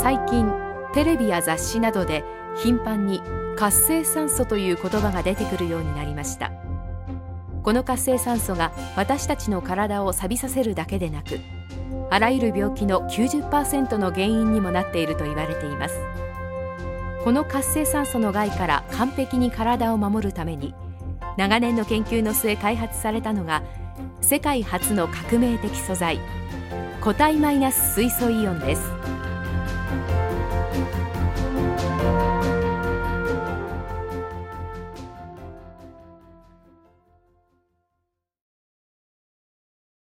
最近テレビや雑誌などで頻繁に活性酸素という言葉が出てくるようになりました。この活性酸素が私たちの体を錆びさせるだけでなく、あらゆる病気の 90% の原因にもなっていると言われています。この活性酸素の害から完璧に体を守るために、長年の研究の末開発されたのが世界初の革命的素材、固体マイナス水素イオンです。